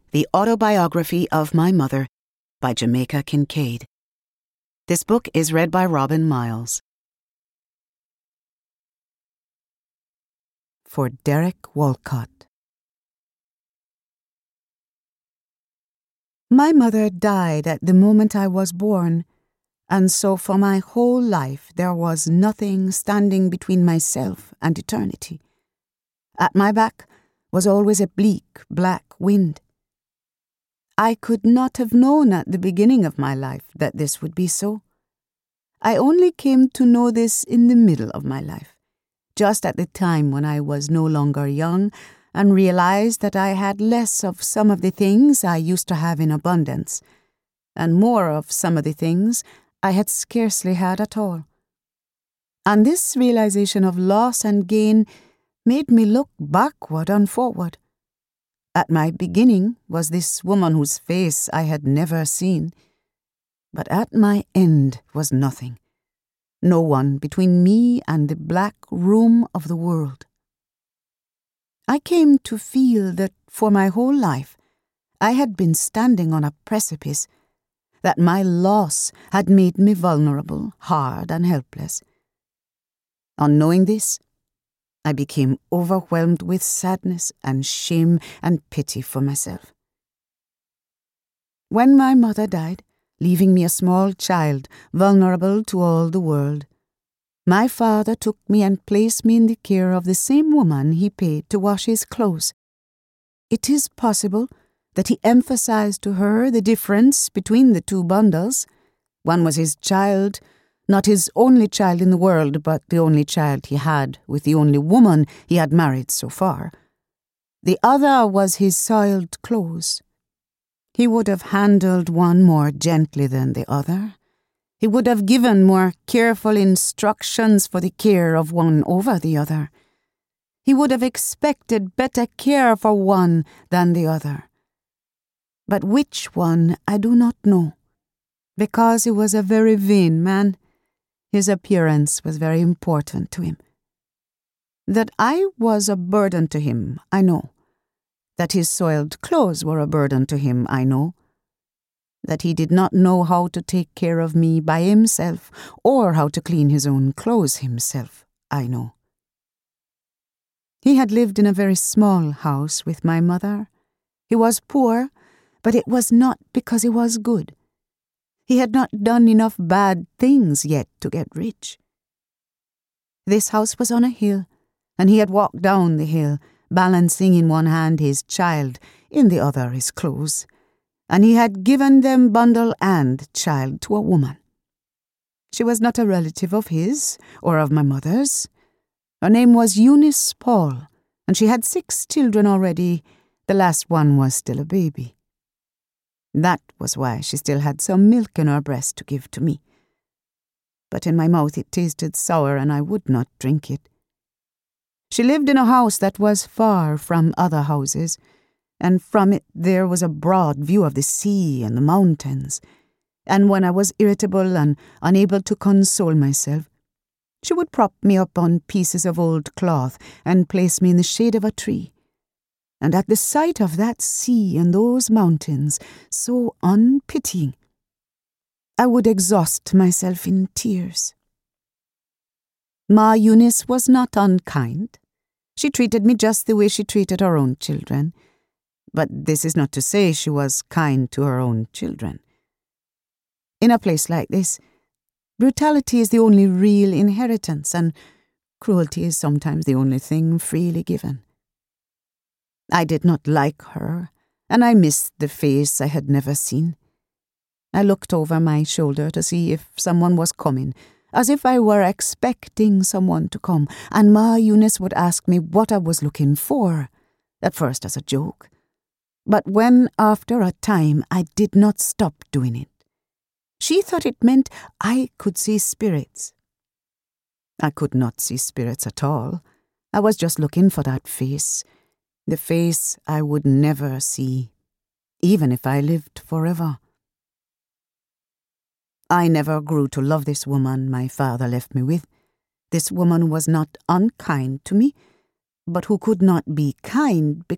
The Autobiography of My Mother by Jamaica Kincaid. This book is read by Robin Miles. For Derek Walcott. My mother died at the moment I was born, and so for my whole life there was nothing standing between myself and eternity. At my back was always a bleak, black wind. I could not have known at the beginning of my life that this would be so. I only came to know this in the middle of my life, just at the time when I was no longer young and realized that I had less of some of the things I used to have in abundance, and more of some of the things I had scarcely had at all. And this realization of loss and gain made me look backward and forward. At my beginning was this woman whose face I had never seen, but at my end was nothing, no one between me and the black room of the world. I came to feel that for my whole life I had been standing on a precipice, that my loss had made me vulnerable, hard, and helpless. On knowing this, I became overwhelmed with sadness and shame and pity for myself. When my mother died, leaving me a small child, vulnerable to all the world, my father took me and placed me in the care of the same woman he paid to wash his clothes. It is possible that he emphasized to her the difference between the two bundles. One was his child, not his only child in the world, but the only child he had with the only woman he had married so far. The other was his soiled clothes. He would have handled one more gently than the other. He would have given more careful instructions for the care of one over the other. He would have expected better care for one than the other. But which one I do not know, because he was a very vain man. His appearance was very important to him. That I was a burden to him, I know. That his soiled clothes were a burden to him, I know. That he did not know how to take care of me by himself or how to clean his own clothes himself, I know. He had lived in a very small house with my mother. He was poor, but it was not because he was good. He had not done enough bad things yet to get rich. This house was on a hill, and he had walked down the hill, balancing in one hand his child, in the other his clothes, and he had given them bundle and child to a woman. She was not a relative of his or of my mother's. Her name was Eunice Paul, and she had 6 children already. The last one was still a baby. That was why she still had some milk in her breast to give to me. But in my mouth it tasted sour, and I would not drink it. She lived in a house that was far from other houses, and from it there was a broad view of the sea and the mountains. And when I was irritable and unable to console myself, she would prop me up on pieces of old cloth and place me in the shade of a tree. And at the sight of that sea and those mountains, so unpitying, I would exhaust myself in tears. Ma Eunice was not unkind. She treated me just the way she treated her own children. But this is not to say she was kind to her own children. In a place like this, brutality is the only real inheritance, and cruelty is sometimes the only thing freely given. I did not like her, and I missed the face I had never seen. I looked over my shoulder to see if someone was coming, as if I were expecting someone to come, and Ma Eunice would ask me what I was looking for, at first as a joke. But when, after a time, I did not stop doing it, she thought it meant I could see spirits. I could not see spirits at all. I was just looking for that face, the face I would never see, even if I lived forever. I never grew to love this woman my father left me with. This woman was not unkind to me, but who could not be kind because